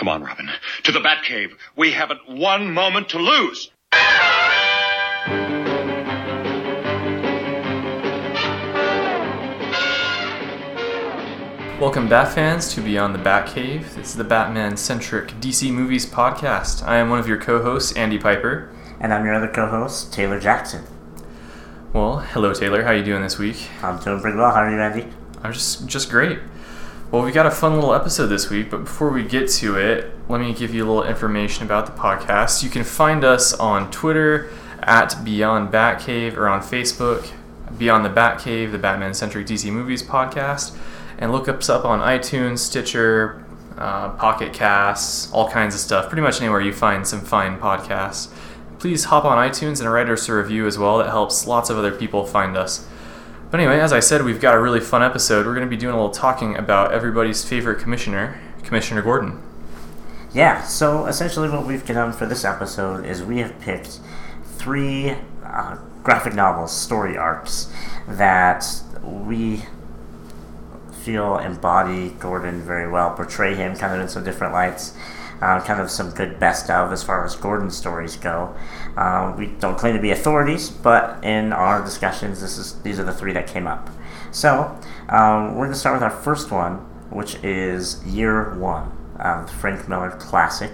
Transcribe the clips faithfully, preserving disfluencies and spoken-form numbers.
Come on, Robin. To the Batcave. We haven't one moment to lose. Welcome, Bat fans, to Beyond the Batcave. This is the Batman-centric D C Movies podcast. I am one of your co-hosts, Andy Piper. And I'm your other co-host, Taylor Jackson. Well, hello, Taylor. How are you doing this week? I'm doing pretty well. How are you, Andy? I'm just just great. Well, we got a fun little episode this week, but before we get to it, let me give you a little information about the podcast. You can find us on Twitter at Beyond Batcave, or on Facebook, Beyond the Batcave, the Batman-centric D C Movies podcast. And look us up on iTunes, Stitcher, uh, Pocket Casts, all kinds of stuff. Pretty much anywhere you find some fine podcasts. Please hop on iTunes and write us a review as well. That helps lots of other people find us. But anyway, as I said, we've got a really fun episode. We're going to be doing a little talking about everybody's favorite commissioner, Commissioner Gordon. Yeah, so essentially what we've done for this episode is we have picked three uh, graphic novels, story arcs, that we feel embody Gordon very well, portray him kind of in some different lights, uh, kind of some good best of as far as Gordon stories go. Uh, we don't claim to be authorities, but in our discussions, this is these are the three that came up. So um, we're going to start with our first one, which is Year One, uh, the Frank Miller classic.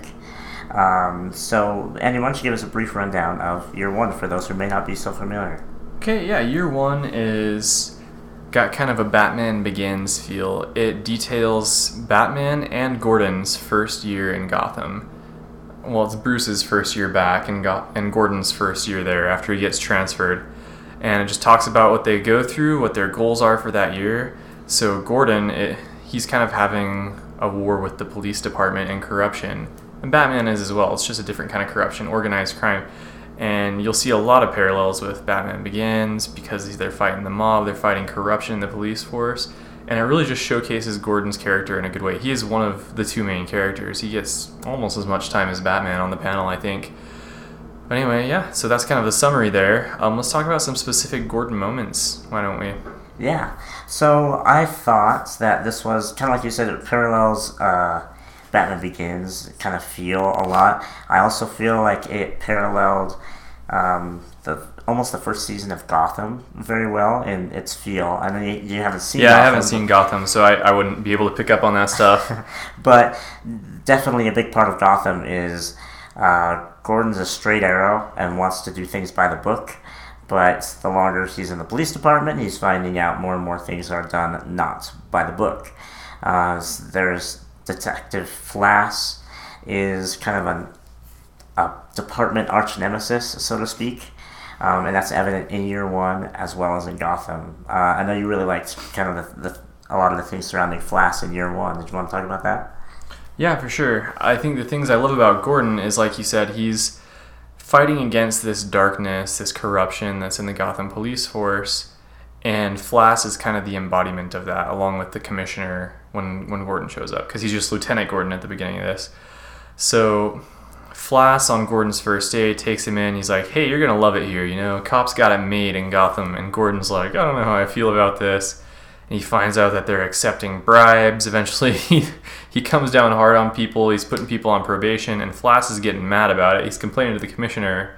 Um, so Andy, why don't you give us a brief rundown of Year One for those who may not be so familiar? Okay, yeah, Year One is got kind of a Batman Begins feel. It details Batman and Gordon's first year in Gotham. Well, it's Bruce's first year back and Go- and Gordon's first year there after he gets transferred. And it just talks about what they go through, what their goals are for that year. So Gordon, it, he's kind of having a war with the police department and corruption. And Batman is as well. It's just a different kind of corruption, organized crime. And you'll see a lot of parallels with Batman Begins because they're fighting the mob, they're fighting corruption in the police force, and it really just showcases Gordon's character in a good way. He is one of the two main characters. He gets almost as much time as Batman on the panel, I think. But anyway, yeah, so that's kind of the summary there. Um, let's talk about some specific Gordon moments, why don't we? Yeah, so I thought that this was, kind of like you said, it parallels uh, Batman Begins kind of feel a lot. I also feel like it paralleled um, the almost the first season of Gotham very well in its feel. I know you, you haven't seen yeah, Gotham. I haven't seen Gotham, so I, I wouldn't be able to pick up on that stuff. But definitely a big part of Gotham is uh, Gordon's a straight arrow and wants to do things by the book. But the longer he's in the police department, he's finding out more and more things are done not by the book. Uh, there's Detective Flass is kind of an, a department arch nemesis, so to speak, um, and that's evident in Year One as well as in Gotham. Uh, I know you really liked kind of the, the, a lot of the things surrounding Flass in Year One. Did you want to talk about that? Yeah, for sure. I think the things I love about Gordon is, like you said, he's fighting against this darkness, this corruption that's in the Gotham police force, and Flass is kind of the embodiment of that, along with the commissioner when, when Gordon shows up, because he's just Lieutenant Gordon at the beginning of this. So Flass, on Gordon's first day, takes him in. He's like, hey, you're going to love it here, you know? Cops got it made in Gotham. And Gordon's like, I don't know how I feel about this. And he finds out that they're accepting bribes. Eventually, he, he comes down hard on people. He's putting people on probation, and Flass is getting mad about it. He's complaining to the commissioner.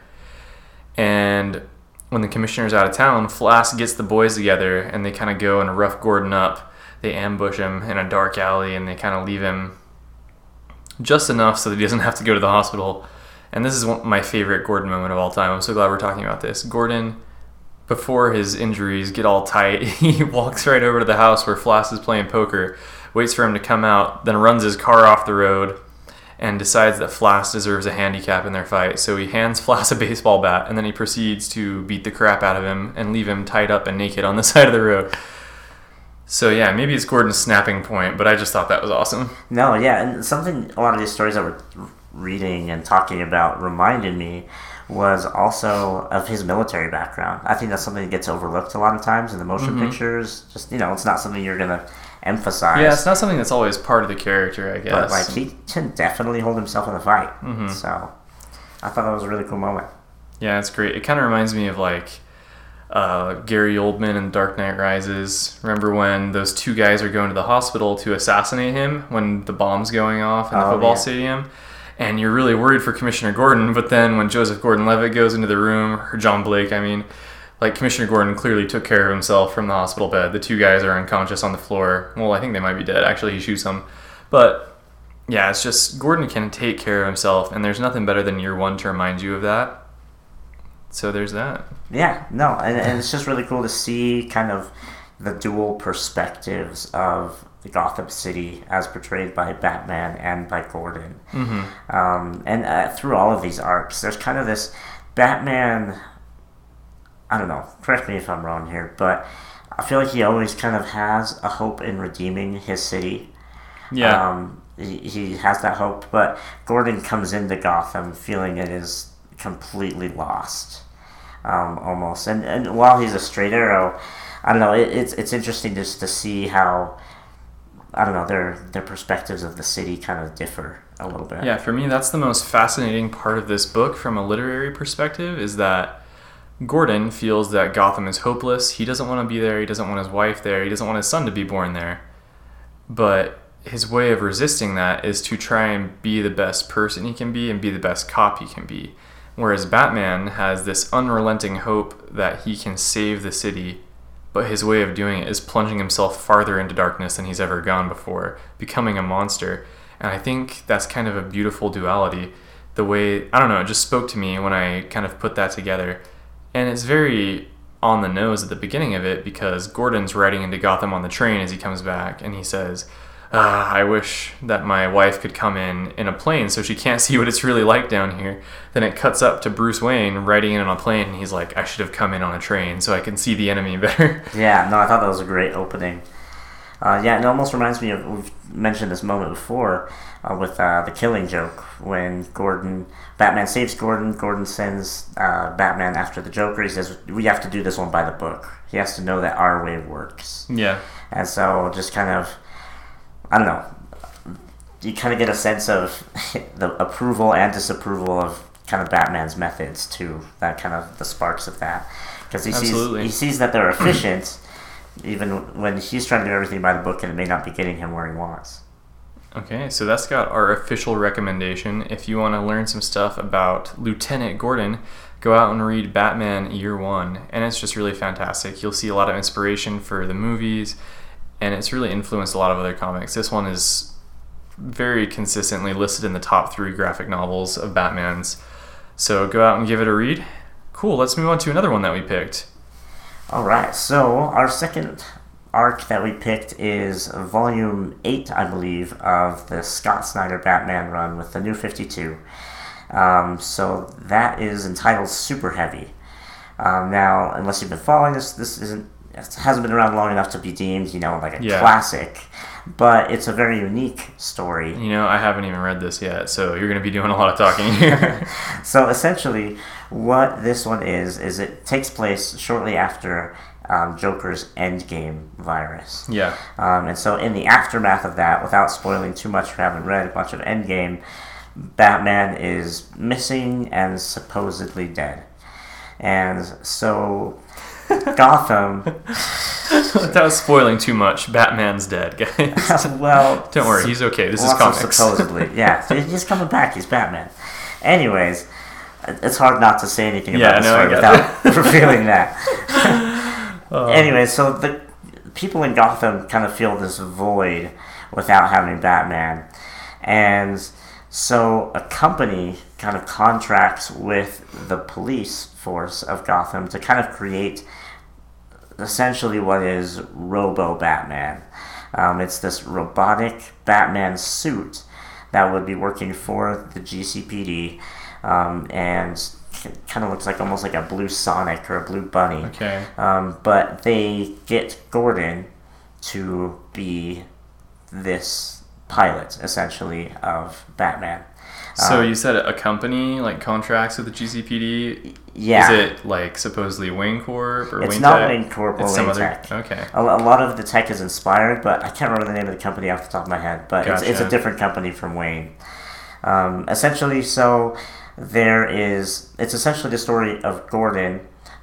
And when the commissioner's out of town, Flass gets the boys together, and they kind of go and rough Gordon up. They ambush him in a dark alley, and they kind of leave him just enough so that he doesn't have to go to the hospital. And this is one, my favorite Gordon moment of all time. I'm so glad we're talking about this. Gordon, before his injuries get all tight, he walks right over to the house where Flass is playing poker, waits for him to come out, then runs his car off the road, and decides that Flass deserves a handicap in their fight. So he hands Flass a baseball bat, and then he proceeds to beat the crap out of him and leave him tied up and naked on the side of the road. So yeah, maybe it's Gordon's snapping point, but I just thought that was awesome. No, yeah, and something a lot of these stories that we're reading and talking about reminded me was also of his military background. I think that's something that gets overlooked a lot of times in the motion mm-hmm. pictures. Just, you know, it's not something you're going to emphasize. Yeah, it's not something that's always part of the character, I guess. But, like, he can definitely hold himself in a fight. Mm-hmm. So, I thought that was a really cool moment. Yeah, it's great. It kind of reminds me of, like, uh, Gary Oldman in Dark Knight Rises. Remember when those two guys are going to the hospital to assassinate him when the bomb's going off in the Oh, football yeah. stadium? And you're really worried for Commissioner Gordon, but then when Joseph Gordon-Levitt goes into the room, or John Blake, I mean, like Commissioner Gordon clearly took care of himself from the hospital bed. The two guys are unconscious on the floor. Well, I think they might be dead. Actually, he shoots them. But yeah, it's just Gordon can take care of himself, and there's nothing better than year one to remind you of that. So there's that. Yeah, no, and, and it's just really cool to see kind of the dual perspectives of the Gotham City as portrayed by Batman and by Gordon. Mm-hmm. Um, and uh, through all of these arcs, there's kind of this Batman, I don't know, correct me if I'm wrong here, but I feel like he always kind of has a hope in redeeming his city. Yeah. Um, he, he has that hope, but Gordon comes into Gotham feeling it is completely lost, um, almost. And and while he's a straight arrow, I don't know, it, it's it's interesting just to see how, I don't know, their their perspectives of the city kind of differ a little bit. Yeah, for me, that's the most fascinating part of this book from a literary perspective, is that Gordon feels that Gotham is hopeless. He doesn't want to be there. He doesn't want his wife there. He doesn't want his son to be born there. But his way of resisting that is to try and be the best person he can be and be the best cop he can be. Whereas Batman has this unrelenting hope that he can save the city, but his way of doing it is plunging himself farther into darkness than he's ever gone before, becoming a monster. And I think that's kind of a beautiful duality. The way, I don't know, it just spoke to me when I kind of put that together. And it's very on the nose at the beginning of it, because Gordon's riding into Gotham on the train as he comes back, and he says, ah, I wish that my wife could come in in a plane so she can't see what it's really like down here. Then it cuts up to Bruce Wayne riding in on a plane, and he's like, I should have come in on a train so I can see the enemy better. Yeah, no, I thought that was a great opening. Uh, yeah, it almost reminds me of, we've mentioned this moment before, uh, with uh, the Killing Joke, when Gordon, Batman saves Gordon, Gordon sends uh, Batman after the Joker. He says, we have to do this one by the book. He has to know that our way works. Yeah. And so just kind of, I don't know, you kind of get a sense of the approval and disapproval of kind of Batman's methods too, that kind of the sparks of that. Because he Absolutely. sees, he sees that they're efficient, even when he's trying to do everything by the book and it may not be getting him where he wants. Okay, so that's got our official recommendation. If you want to learn some stuff about Lieutenant Gordon, go out and read Batman Year One, and it's just really fantastic. You'll see a lot of inspiration for the movies, and it's really influenced a lot of other comics. This one is very consistently listed in the top three graphic novels of Batman's. So go out and give it a read. Cool, let's move on to another one that we picked. Alright, so our second arc that we picked is volume eight, I believe, of the Scott Snyder Batman run with the New fifty-two. Um, so that is entitled Super Heavy. Um, now, unless you've been following this, this isn't it hasn't been around long enough to be deemed, you know, like a Yeah. classic, but it's a very unique story. You know, I haven't even read this yet, so you're going to be doing a lot of talking here. So essentially, what this one is, is it takes place shortly after um, Joker's Endgame virus. Yeah. Um, and so in the aftermath of that, without spoiling too much for having read a bunch of Endgame, Batman is missing and supposedly dead. And so Gotham... Without spoiling too much, Batman's dead, guys. well... Don't worry, he's okay. This is lots of comics. supposedly, yeah. So he's coming back, he's Batman. Anyways, it's hard not to say anything Yeah, about this no, I story get without revealing that. Oh. Anyway, so the people in Gotham kind of feel this void without having Batman. And so a company kind of contracts with the police force of Gotham to kind of create essentially what is Robo-Batman. Um, it's this robotic Batman suit that would be working for the G C P D, um, and kind of looks like almost like a blue Sonic or a blue Bunny. Okay. Um, but they get Gordon to be this pilot, essentially, of Batman. So Um, you said a company like contracts with the G C P D. yeah. Is it like supposedly Wayne Corp or It's Wayne not Tech? Wayne Corp or It's some Wayne other. Tech. Okay. A, a lot of the tech is inspired, but I can't remember the name of the company off the top of my head. But it's, it's a Gotcha. different company from Wayne. Um, essentially, so there is. It's essentially the story of Gordon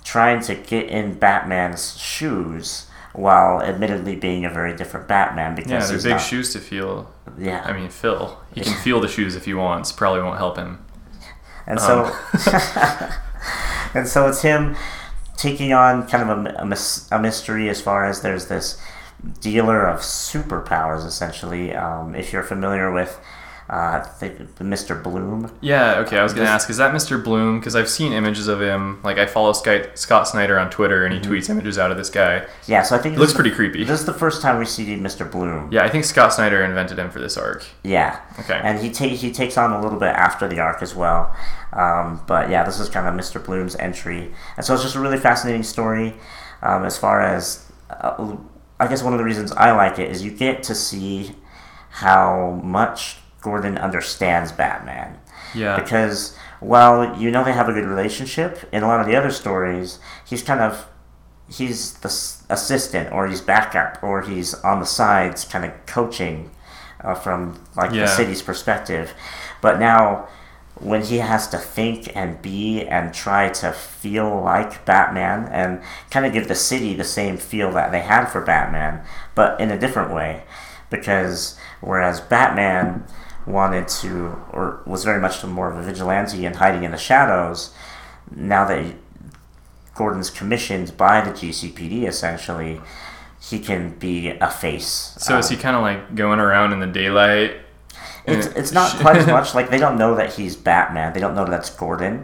trying to get in Batman's shoes while admittedly being a very different Batman. Because Yeah, they're he's big not, shoes to feel. Yeah. I mean, fill. He can feel the shoes if he wants. Probably won't help him. And so, Um. and so it's him taking on kind of a, a, mys- a mystery as far as there's this dealer of superpowers, essentially. Um, if you're familiar with uh, the, the Mister Bloom. Yeah, okay, I was going to This- ask, is that Mister Bloom? Because I've seen images of him. Like, I follow Sky- Scott Snyder on Twitter, and he Mm-hmm. tweets images out of this guy. Yeah, so I think He looks this is pretty the, creepy. This is the first time we see Mister Bloom. Yeah, I think Scott Snyder invented him for this arc. Yeah. Okay. And he ta- he takes on a little bit after the arc as well. Um, but yeah, this is kind of Mister Bloom's entry. And so it's just a really fascinating story um, as far as, uh, I guess one of the reasons I like it is you get to see how much Gordon understands Batman. Yeah. Because while you know they have a good relationship, in a lot of the other stories, he's kind of, he's the s- assistant, or he's backup, or he's on the sides kind of coaching uh, from like Yeah. the city's perspective. But now when he has to think and be and try to feel like Batman and kind of give the city the same feel that they had for Batman, but in a different way. Because whereas Batman wanted to, or was very much more of a vigilante and hiding in the shadows, now that Gordon's commissioned by the G C P D, essentially, he can be a face. So is Um, he kind of like going around in the daylight? It's And- it's not quite as much. Like, they don't know that he's Batman. They don't know that's Gordon.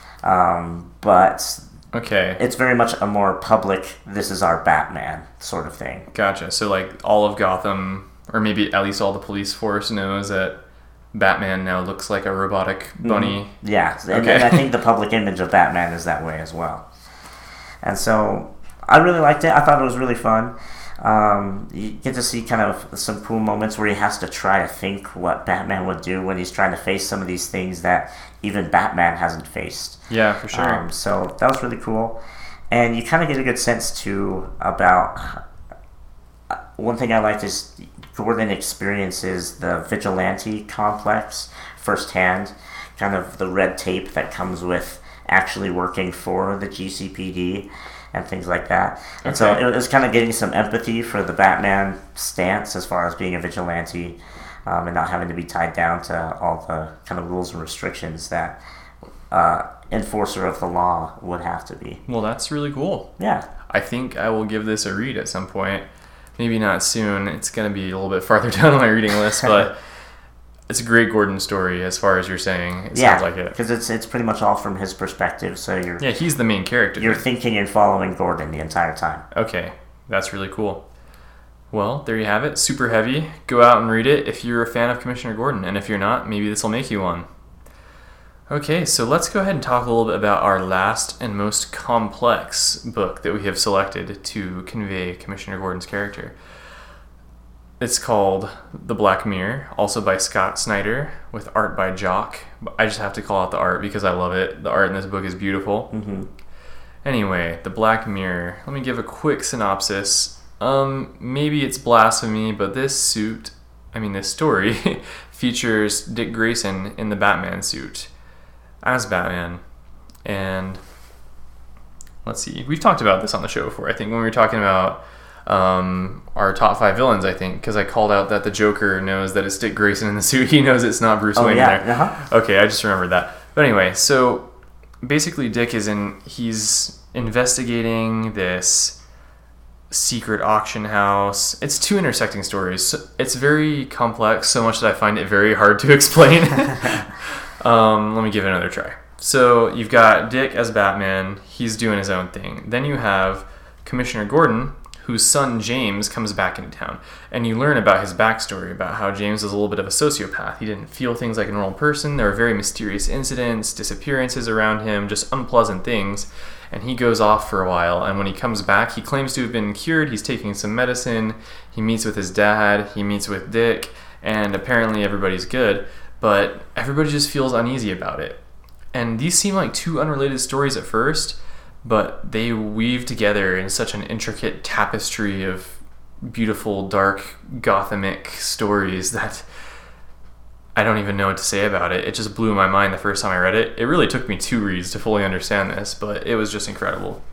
Um, but Okay. it's very much a more public, this is our Batman sort of thing. Gotcha. So like all of Gotham, or maybe at least all the police force knows that Batman now looks like a robotic bunny. Yeah, and, Okay. and I think the public image of Batman is that way as well. And so I really liked it. I thought it was really fun. Um, you get to see kind of some cool moments where he has to try to think what Batman would do when he's trying to face some of these things that even Batman hasn't faced. Yeah, for sure. Um, so that was really cool. And you kind of get a good sense, too, about... Uh, one thing I liked is Gordon experiences the vigilante complex firsthand, kind of the red tape that comes with actually working for the G C P D and things like that. And so Okay. it was kind of getting some empathy for the Batman stance as far as being a vigilante um, and not having to be tied down to all the kind of rules and restrictions that uh, enforcer of the law would have to be. Well, that's really cool. Yeah. I think I will give this a read at some point. Maybe not soon. It's going to be a little bit farther down on my reading list, but it's a great Gordon story as far as you're saying. It Yeah, sounds like it. because it's it's pretty much all from his perspective. So you're Yeah, he's the main character. you're thinking and following Gordon the entire time. Okay, that's really cool. Well, there you have it. Super heavy. Go out and read it if you're a fan of Commissioner Gordon, and if you're not, maybe this will make you one. Okay, so let's go ahead and talk a little bit about our last and most complex book that we have selected to convey Commissioner Gordon's character. It's called The Black Mirror, also by Scott Snyder, with art by Jock. I just have to call out the art because I love it. The art in this book is beautiful. Mm-hmm. Anyway, The Black Mirror. Let me give a quick synopsis. Um, maybe it's blasphemy, but this suit, I mean this story, features Dick Grayson in the Batman suit as Batman. And let's see, we've talked about this on the show before, I think, when we were talking about um, our top five villains, I think, because I called out that the Joker knows that it's Dick Grayson in the suit. He knows it's not Bruce Oh Wayne yeah. in there. Uh-huh. Okay, I just remembered that. But anyway, so basically Dick is in, he's investigating this secret auction house. It's two intersecting stories. So it's very complex, so much that I find it very hard to explain. um, let me give it another try. So you've got Dick as Batman. He's doing his own thing. Then you have Commissioner Gordon, whose son James comes back into town. And you learn about his backstory, about how James is a little bit of a sociopath. He didn't feel things like a normal person. There were very mysterious incidents, disappearances around him, just unpleasant things. And he goes off for a while, and when he comes back, he claims to have been cured. He's taking some medicine. He meets with his dad. He meets with Dick, and apparently everybody's good. But everybody just feels uneasy about it. And these seem like two unrelated stories at first, but they weave together in such an intricate tapestry of beautiful, dark, Gothamic stories that I don't even know what to say about it. It just blew my mind the first time I read it. It really took me two reads to fully understand this, but it was just incredible.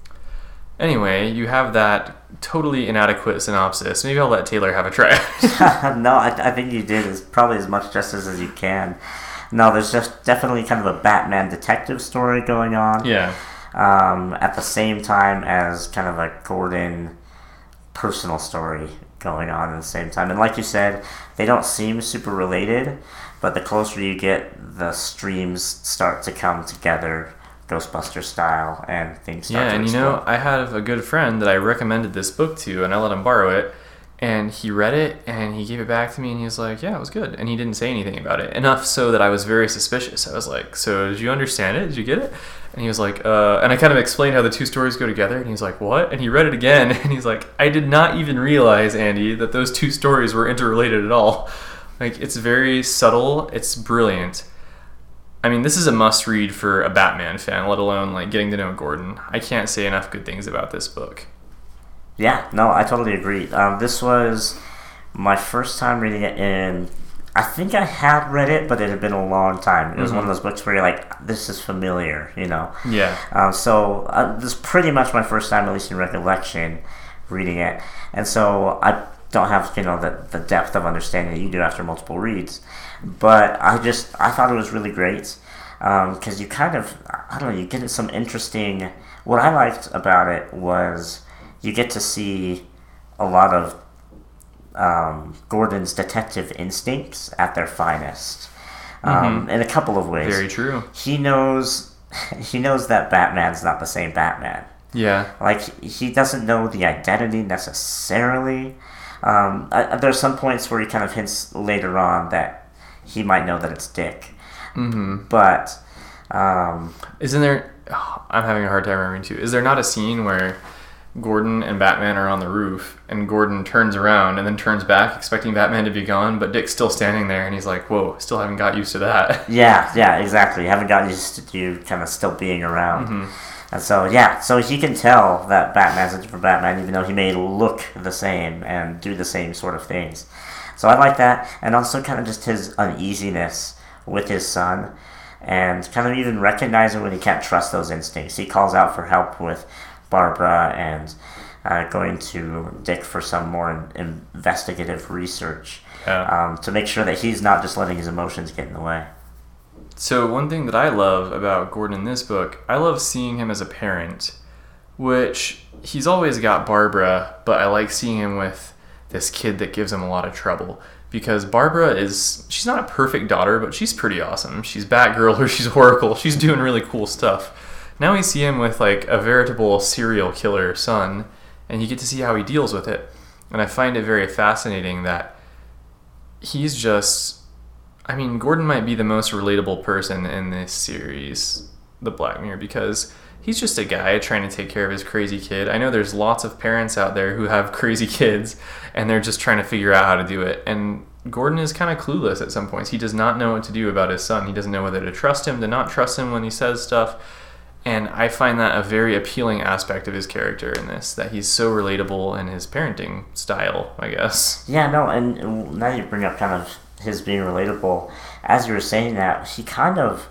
Anyway, you have that totally inadequate synopsis. Maybe I'll let Taylor have a try. No, I, I think you did as probably as much justice as you can. No, there's just definitely kind of a Batman detective story going on. Yeah. Um, at the same time as kind of a Gordon personal story going on at the same time. And like you said, they don't seem super related, but the closer you get, the streams start to come together, Ghostbuster style, and things start yeah, to and explode. you know, I have a good friend that I recommended this book to, and I let him borrow it, and he read it, and he gave it back to me, and he was like, yeah, it was good, and he didn't say anything about it, enough so that I was very suspicious. I was like, so did you understand it? Did you get it? And he was like, uh, and I kind of explained how the two stories go together, and he's like, what? And he read it again, and he's like, I did not even realize, Andy, that those two stories were interrelated at all. Like, it's very subtle, it's brilliant. I mean, this is a must-read for a Batman fan, let alone, like, getting to know Gordon. I can't say enough good things about this book. Yeah, no, I totally agree. Um, this was my first time reading it, and I think I had read it, but it had been a long time. It was Mm-hmm. one of those books where you're like, this is familiar, you know? Yeah. Um, so uh, this is pretty much my first time, at least in recollection, reading it. And so I don't have, you know, the, the depth of understanding that you do after multiple reads. But I just, I thought it was really great. Because um, you kind of, I don't know, you get some interesting... What I liked about it was you get to see a lot of um, Gordon's detective instincts at their finest. Um, Mm-hmm. in a couple of ways. Very true. He knows, he knows that Batman's not the same Batman. Yeah. Like, he doesn't know the identity necessarily. Um, I, there's some points where he kind of hints later on that he might know that it's Dick. Mm-hmm. But, um... Isn't there... Oh, I'm having a hard time remembering, too. Is there not a scene where Gordon and Batman are on the roof, and Gordon turns around and then turns back, expecting Batman to be gone, but Dick's still standing there, and he's like, whoa, still haven't got used to that. Yeah, yeah, exactly. You haven't gotten used to you kind of still being around. Mm-hmm. And so, yeah, so he can tell that Batman's a different Batman, even though he may look the same and do the same sort of things. So I like that, and also kind of just his uneasiness with his son, and kind of even recognizing when he can't trust those instincts. He calls out for help with Barbara and uh, going to Dick for some more in- investigative research Yeah. um, to make sure that he's not just letting his emotions get in the way. So one thing that I love about Gordon in this book, I love seeing him as a parent, which he's always got Barbara, but I like seeing him with this kid that gives him a lot of trouble. Because Barbara is, she's not a perfect daughter, but she's pretty awesome. She's Batgirl or she's Oracle. She's doing really cool stuff. Now we see him with like a veritable serial killer son, and you get to see how he deals with it. And I find it very fascinating that he's just, I mean, Gordon might be the most relatable person in this series, The Black Mirror, because he's just a guy trying to take care of his crazy kid. I know there's lots of parents out there who have crazy kids, and they're just trying to figure out how to do it. And Gordon is kind of clueless at some points. He does not know what to do about his son. He doesn't know whether to trust him, to not trust him when he says stuff. And I find that a very appealing aspect of his character in this, that he's so relatable in his parenting style, I guess. Yeah, no, and now you bring up kind of his being relatable. As you were saying that, he kind of,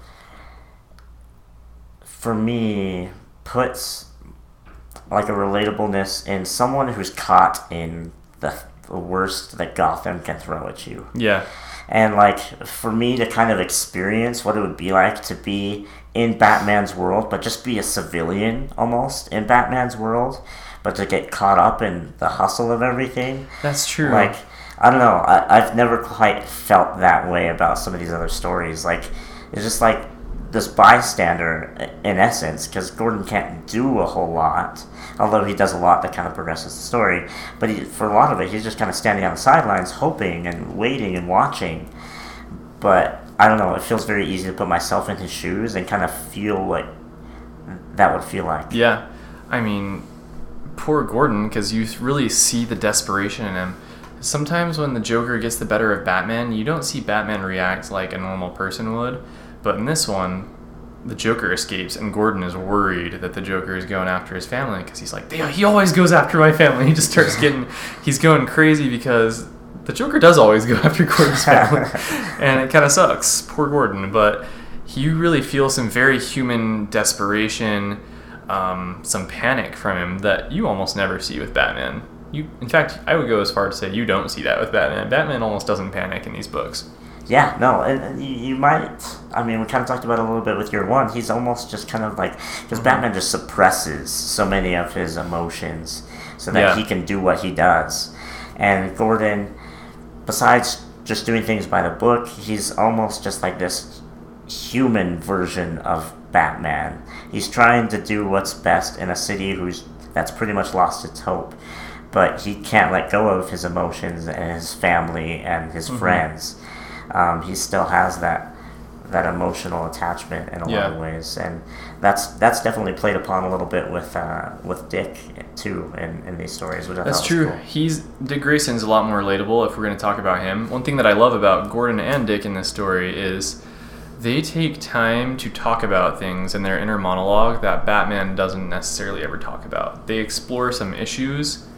for me, puts like a relatableness in someone who's caught in the, the worst that Gotham can throw at you. Yeah. And like, for me to kind of experience what it would be like to be in Batman's world, but just be a civilian almost in Batman's world, but to get caught up in the hustle of everything. That's true. Like, I don't know, I, I've never quite felt that way about some of these other stories. Like, it's just like this bystander in essence, because Gordon can't do a whole lot, although he does a lot that kind of progresses the story. But he, for a lot of it, he's just kind of standing on the sidelines, hoping and waiting and watching. But I don't know, it feels very easy to put myself in his shoes and kind of feel what that would feel like. Yeah. I mean, poor Gordon, because you really see the desperation in him. Sometimes when the Joker gets the better of Batman, you don't see Batman react like a normal person would. But in this one, the Joker escapes, and Gordon is worried that the Joker is going after his family, because he's like, he always goes after my family. He just starts getting, he's going crazy because the Joker does always go after Gordon's family, and it kind of sucks. Poor Gordon, but you really feel some very human desperation, um, some panic from him that you almost never see with Batman. You, in fact, I would go as far to say you don't see that with Batman. Batman almost doesn't panic in these books. Yeah, no, and, and you, you might, I mean, we kind of talked about it a little bit with year one. He's almost just kind of like, because mm-hmm. Batman just suppresses so many of his emotions so that yeah. he can do what he does. And Gordon, besides just doing things by the book, he's almost just like this human version of Batman. He's trying to do what's best in a city who's that's pretty much lost its hope. But he can't let go of his emotions and his family and his mm-hmm. friends. Um, he still has that that emotional attachment in a yeah. lot of ways, and that's that's definitely played upon a little bit with uh, with Dick too in, in these stories. Which I that's thought true. Was cool. He's Dick Grayson's a lot more relatable if we're going to talk about him. One thing that I love about Gordon and Dick in this story is they take time to talk about things in their inner monologue that Batman doesn't necessarily ever talk about. They explore some issues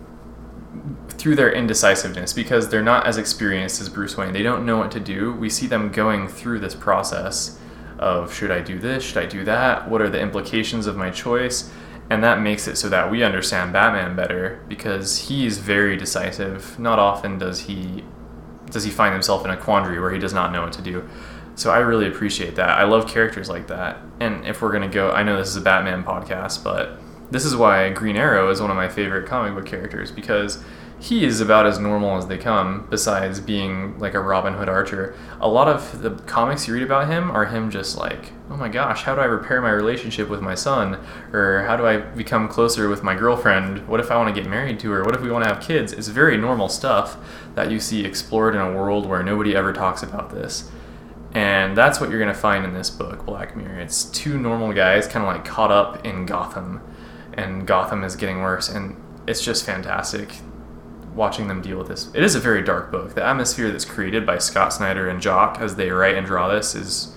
through their indecisiveness because they're not as experienced as Bruce Wayne. They don't know what to do. We see them going through this process of, should I do this? Should I do that? What are the implications of my choice? And that makes it so that we understand Batman better because he's very decisive. Not often does he does he find himself in a quandary where he does not know what to do. So I really appreciate that. I love characters like that. And if we're going to go, I know this is a Batman podcast, but this is why Green Arrow is one of my favorite comic book characters because he is about as normal as they come, besides being like a Robin Hood archer. A lot of the comics you read about him are him just like, oh my gosh, how do I repair my relationship with my son? Or how do I become closer with my girlfriend? What if I want to get married to her? What if we want to have kids? It's very normal stuff that you see explored in a world where nobody ever talks about this. And that's what you're going to find in this book, Black Mirror. It's two normal guys kind of like caught up in Gotham, and Gotham is getting worse, and it's just fantastic watching them deal with this. It is a very dark book. The atmosphere that's created by Scott Snyder and Jock as they write and draw this is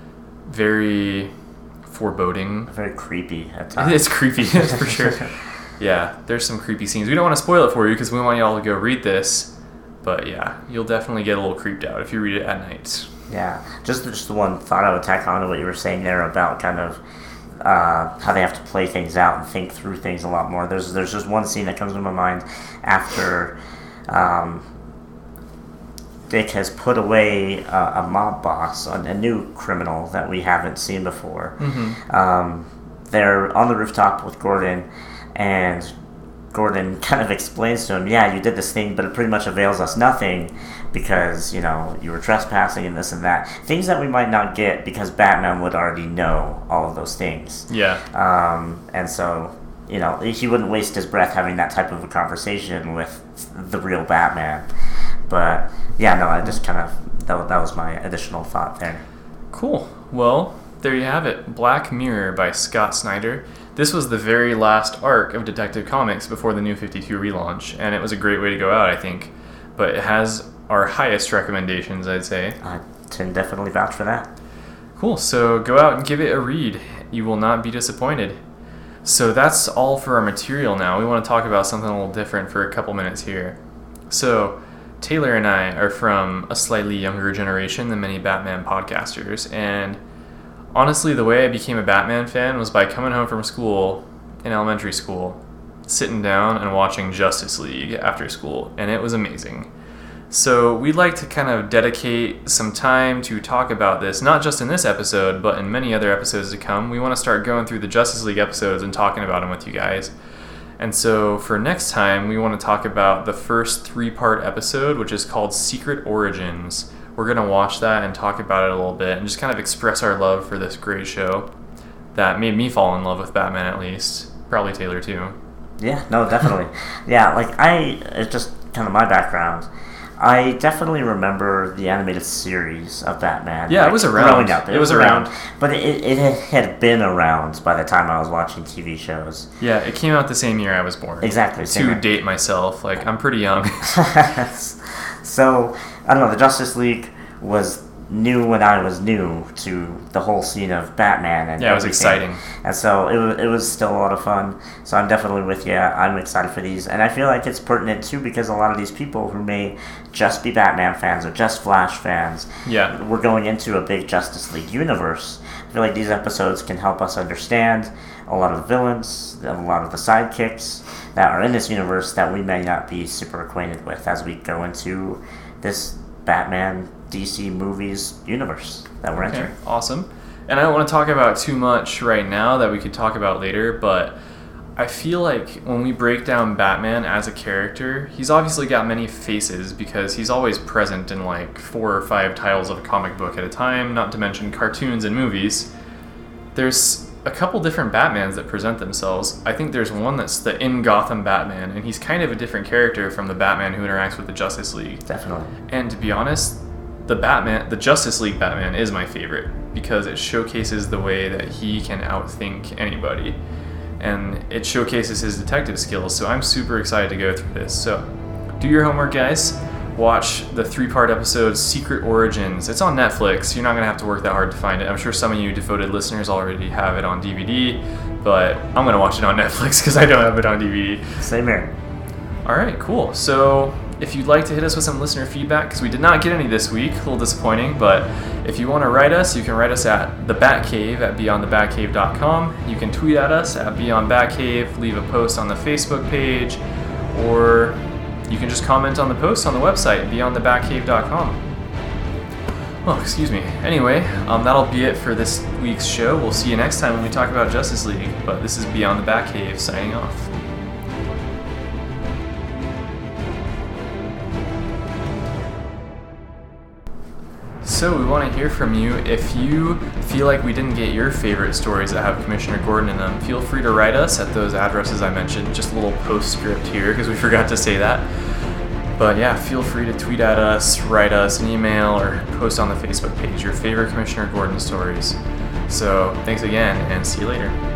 very foreboding. Very creepy at times. It's creepy, that's for sure. Yeah, there's some creepy scenes. We don't want to spoil it for you because we want you all to go read this. But yeah, you'll definitely get a little creeped out if you read it at night. Yeah, just, just the one thought I would tack on to what you were saying there about kind of Uh, how they have to play things out and think through things a lot more. There's there's just one scene that comes to my mind after um, Dick has put away a, a mob boss, a, a new criminal that we haven't seen before. Mm-hmm. Um, they're on the rooftop with Gordon, and Gordon kind of explains to him, yeah, you did this thing, but it pretty much avails us nothing because, you know, you were trespassing and this and that. Things that we might not get because Batman would already know all of those things. Yeah. Um, and so, you know, he wouldn't waste his breath having that type of a conversation with the real Batman. But, yeah, no, I just kind of, that, that was my additional thought there. Cool. Well, there you have it. Black Mirror by Scott Snyder. This was the very last arc of Detective Comics before the New fifty-two relaunch, and it was a great way to go out, I think. But it has our highest recommendations, I'd say. I can definitely vouch for that. Cool, so go out and give it a read. You will not be disappointed. So that's all for our material now. We want to talk about something a little different for a couple minutes here. So Taylor and I are from a slightly younger generation than many Batman podcasters, and honestly, the way I became a Batman fan was by coming home from school, in elementary school, sitting down and watching Justice League after school, and it was amazing. So we'd like to kind of dedicate some time to talk about this, not just in this episode, but in many other episodes to come. We want to start going through the Justice League episodes and talking about them with you guys. And so for next time, we want to talk about the first three-part episode, which is called Secret Origins. We're going to watch that and talk about it a little bit and just kind of express our love for this great show that made me fall in love with Batman, at least. Probably Taylor, too. Yeah, no, definitely. Yeah, like, I, it's just kind of my background. I definitely remember the animated series of Batman. Yeah, like, it was around. Growing up. It, it was, was around. around. But it, it had been around by the time I was watching T V shows. Yeah, it came out the same year I was born. Exactly. To year. Date myself. Like, I'm pretty young. So, I don't know, the Justice League was new when I was new to the whole scene of Batman and Yeah, it was everything. exciting. And so it was, it was still a lot of fun. So I'm definitely with you. I'm excited for these. And I feel like it's pertinent too because a lot of these people who may just be Batman fans or just Flash fans, Yeah. we're going into a big Justice League universe. I feel like these episodes can help us understand a lot of the villains, a lot of the sidekicks that are in this universe that we may not be super acquainted with as we go into this Batman D C movies universe that we're Okay, entering. awesome. And I don't want to talk about too much right now that we could talk about later, but I feel like when we break down Batman as a character, he's obviously got many faces because he's always present in like four or five titles of a comic book at a time, not to mention cartoons and movies. There's a couple different Batmans that present themselves. I think there's one that's the in Gotham Batman, and he's kind of a different character from the Batman who interacts with the Justice League. Definitely. And to be honest, the Batman, the Justice League Batman is my favorite because it showcases the way that he can outthink anybody. And it showcases his detective skills, so I'm super excited to go through this. So, do your homework, guys. Watch the three-part episode, Secret Origins. It's on Netflix. You're not going to have to work that hard to find it. I'm sure some of you devoted listeners already have it on D V D, but I'm going to watch it on Netflix because I don't have it on D V D. Same here. All right, cool. So if you'd like to hit us with some listener feedback, because we did not get any this week, a little disappointing, but if you want to write us, you can write us at the Batcave at beyond the batcave dot com. You can tweet at us at Beyond Batcave, leave a post on the Facebook page, or you can just comment on the post on the website, beyond the batcave dot com. Well, excuse me. Anyway, um, that'll be it for this week's show. We'll see you next time when we talk about Justice League, but this is Beyond the Batcave signing off. So we want to hear from you. If you feel like we didn't get your favorite stories that have Commissioner Gordon in them, feel free to write us at those addresses I mentioned. Just a little postscript here because we forgot to say that. But yeah, feel free to tweet at us, write us an email, or post on the Facebook page your favorite Commissioner Gordon stories. So thanks again, and see you later.